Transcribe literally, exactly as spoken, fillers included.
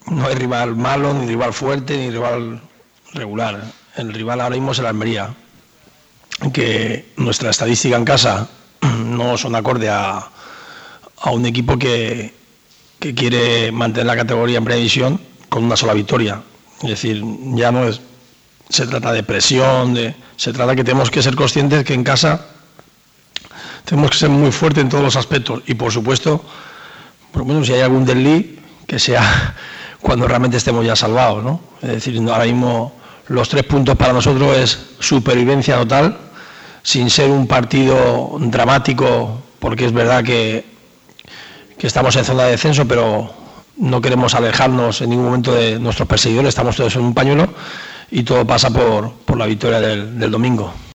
no hay rival malo, ni rival fuerte, ni rival regular. El rival ahora mismo es el Almería, que nuestra estadística en casa no son acorde a, a un equipo que, que quiere mantener la categoría en primera división con una sola victoria. Es decir, ya no es, se trata de presión, de, se trata de que tenemos que ser conscientes que en casa tenemos que ser muy fuertes en todos los aspectos y, por supuesto, por lo menos si hay algún desliz, que sea cuando realmente estemos ya salvados, ¿no? Es decir, ahora mismo los tres puntos para nosotros es supervivencia total, sin ser un partido dramático, porque es verdad que, que estamos en zona de descenso, pero no queremos alejarnos en ningún momento de nuestros perseguidores, estamos todos en un pañuelo y todo pasa por, por la victoria del, del domingo.